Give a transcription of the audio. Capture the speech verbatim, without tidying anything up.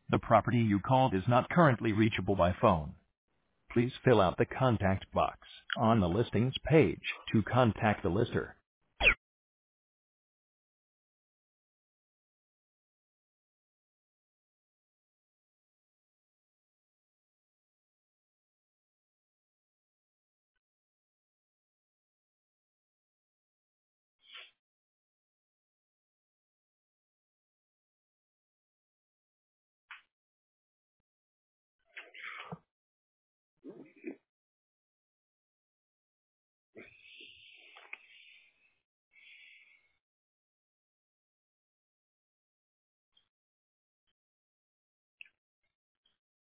The property you called is not currently reachable by phone. Please fill out the contact box on the listings page to contact the lister.